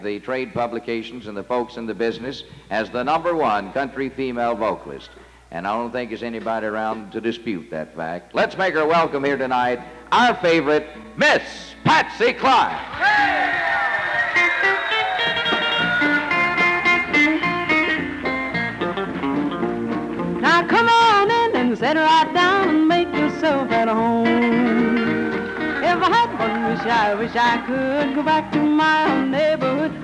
the trade publications and the folks in the business as the #1 country female vocalist. And I don't think there's anybody around to dispute that fact. Let's make her welcome here tonight, our favorite, Miss Patsy Cline. Now come on in and sit right down and make yourself at home. If I had one wish I could go back to my own neighborhood.